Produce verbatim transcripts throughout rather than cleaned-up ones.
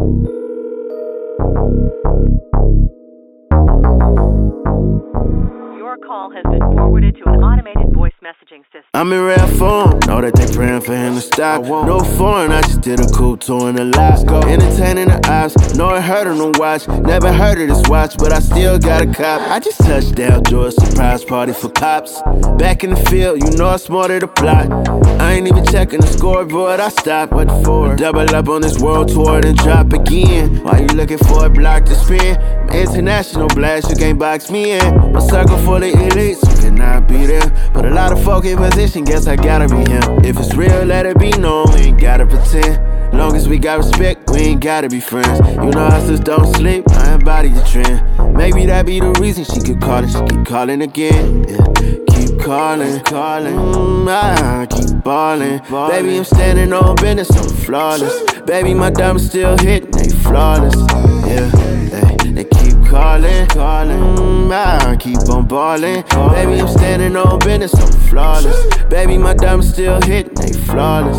Your call has been forwarded to an automated voice messaging system. I'm in rare form, know that they praying for him to stop. No foreign, I just did a cool tour in the lot. Entertaining the ops, know it hurt on the watch. Never heard of this watch, but I still got a cop. I just touched down, George, surprise party for cops. Back in the field, you know it's more to the plot. I ain't even checking the scoreboard, I stopped. What for? Double up on this world tour, then drop again. Why you looking for a block to spin? International blast, you can't box me in. A circle full of elites, you cannot be there. But a lot of folk in position, guess I gotta be him. If it's real, let it be known, we ain't gotta pretend. Long as we got respect, we ain't gotta be friends. You know hustlers don't sleep, I embody the trend. Maybe that be the reason she keep calling, she keep calling again. Yeah. Keep calling, calling, mm, I keep ballin'. Baby, I'm standing on business, I'm flawless. Baby, my diamonds still hitting, they flawless. Yeah, they, they keep calling, calling, mm, I keep on ballin'. Baby, I'm standing on business, I'm flawless. Baby, my diamonds still hitting, they flawless.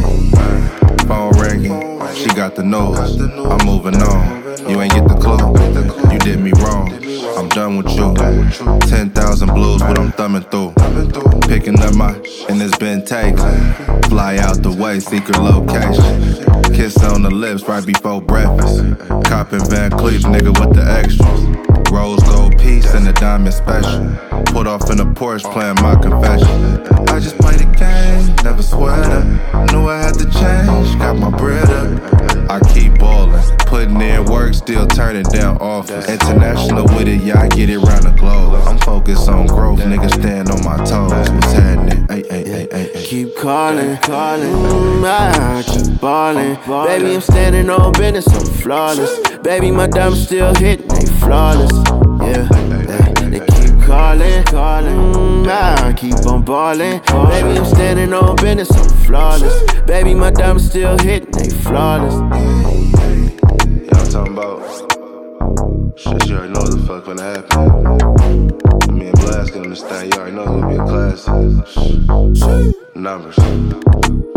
Phone ringing, she got the nose. I'm moving on, you ain't get the clue. You did me wrong, I'm done with you. Ten thousand blues, what I'm thumbing through. Picking up my, and it's been taken. Fly out the way, secret location. Kiss on the lips right before breakfast. Coppin' Van Cleef, nigga with the extras. Rose gold piece and a diamond special. Put off in a Porsche playing my confession. I just play the game, never sweat up. Knew I had to change, got my bread up. I keep ballin', putting in work, still turning down offers. International with it, yeah, I get it round the globe. I'm focused on growth, niggas stand on my toes. What's happening? Ay, ay, ay, ay, ay. Keep calling, calling, mm, I keep ballin'. Baby, I'm standing on business, I'm flawless. Baby, my diamonds still hitting, they flawless. Yeah, they, they keep calling, calling, mm, I keep on ballin'. Baby, I'm standing on business, I'm flawless. Baby, my diamonds still hitting, they flawless. Y'all talking about shit you already know what the fuck gonna happen. Me and Blast gonna understand, you already know it's gonna be a classic. Numbers.